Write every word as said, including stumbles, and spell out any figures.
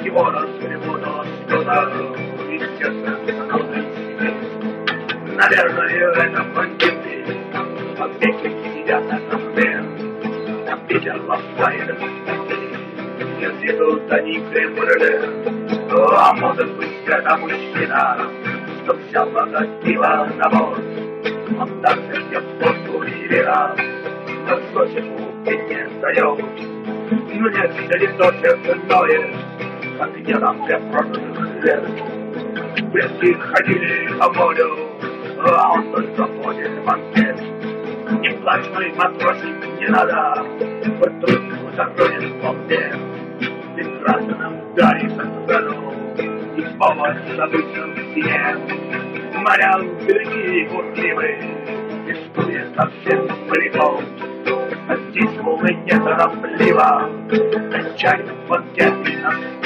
его разгребут что-то естественно нужно себе. Наверное, это бандиты, опеки сидят на кафе, а Питер ласкает их, если тут они крем-брюле. А может быть, это мужчина, что взял на пиво на мост, он также где в порту или раз, но что ему не дает. Ну нет, все лицо сердценое, как где нам для прошлых лет. Предки ходили по морю, а он только ходит в банкет. Не плачь, мой матросик, не надо, хоть трудку заронишь во мне. Прекрасным дарится страну, и снова забыться в стене. Моря впереди бурливы, рискует совсем моряков. А здесь волны неторопливо качают банкеты на